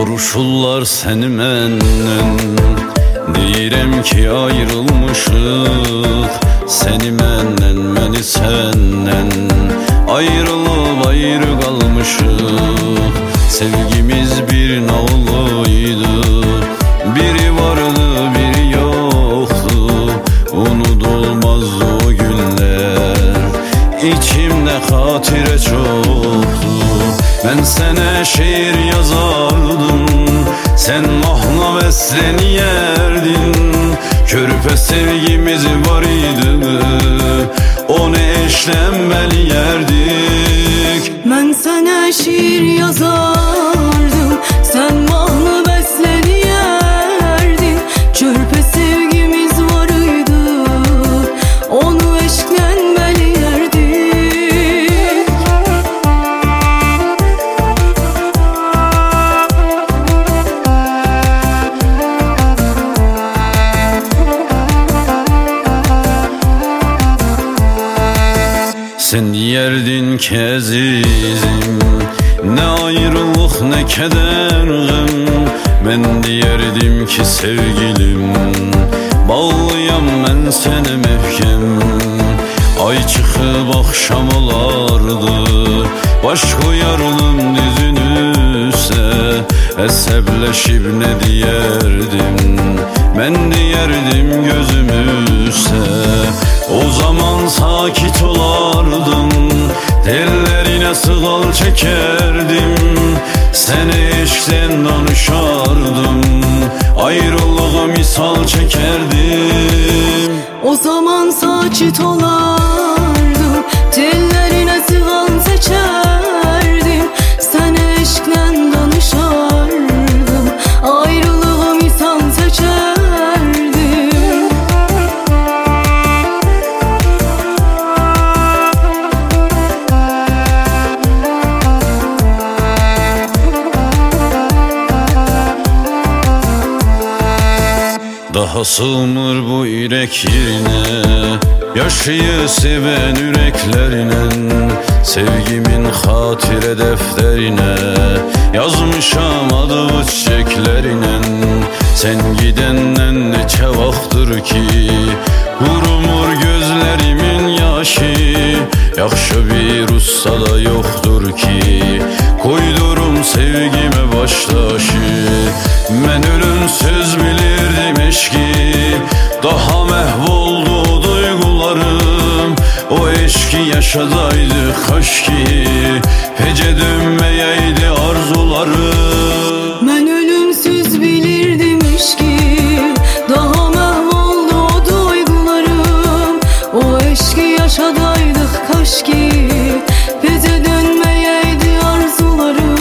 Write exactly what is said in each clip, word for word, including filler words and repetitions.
Soruşurlar seni məndən, deyirəm ki ayrılmışıq. Seni məndən, məni səndən, ayrılıb ayrı qalmışıq. Sevgimiz bir nağlıydı, biri vardı biri yoktu. Unudulmaz o günler, içimde xatirə çoxdu. Ben sənə şiir yazardım, sen mahnı bəsləni yerdin. Körpə sevgimiz var idi, onu eşlənməli yerdik. Ben sənə şiir yazardım, sen mahnı bəsləni yerdin. Körpə sevgimiz var idi, onu eşlənməli yerdik. Sen diyerdin ki əzizim, ne ayrılık ne keder gəm. Ben diyerdim ki sevgilim, bağlıyam mən sənə məhkəm. Ay çıxıb axşam olardı, baş koyardım dizin üstə. Əsəbləşib nə diyerdim, mən diyerdim gözüm üstə. O zaman sakit olardım, tellerine sığal çekerdim. Seni eşkten danışardım, ayrılığı misal çekerdim. O zaman sakit olardım, tellerine sığal seçerdim. Seni eşkten danışardım, ayrılığı misal seçerdim. Daha sığmır bu ürək yerinə, yaşayı sevən ürəklərinə. Sevgimin xatirə dəftərinə yazmışam adımı çiçəklərinə. Sen gidəndən neçə vaxtdır ki qurumur gözlərimin yaşı. Yaxşı bir usta da yoxdur ki koydurum sevgime baş taşı. Mən ölümsüz bilirdim eşki, daha məhv oldu duygularım. O eşki yaşadaydı kaş ki, pece dönməyəydi arzularım. Mən ölümsüz bilirdim eşki, daha məhv oldu o duygularım. O eşki yaşadaydık kaş ki, pece dönməyəydi arzularım.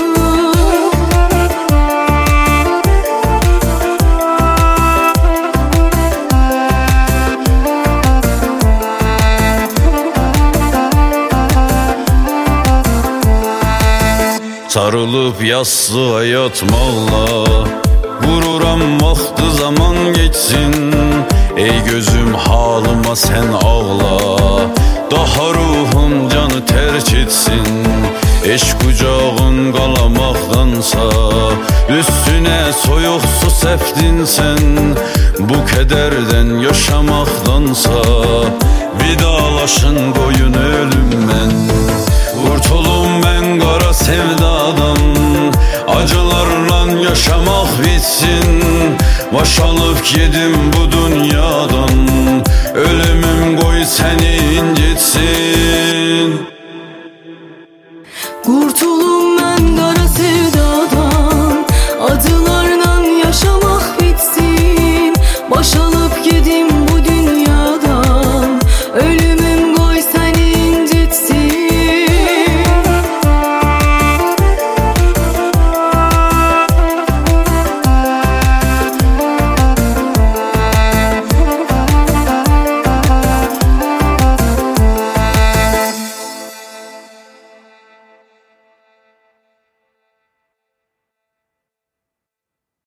Sarılıp yastığa yatmaqla vururam vaxtı zaman geçsin. Ey gözüm halıma sen ağla, daha ruhum canı terk etsin. Eşk kucağın qalamaqdansa, üstüne soyuq su səpdin sen. Bu kederden yaşamaqdansa, vidalaşın qoyun ölümmən. Kurtulum ben qara sevdadan, acılarla yaşamak bitsin. Baş alıp yedim bu dünyadan, ölümüm qoy seni incitsin. Kurtul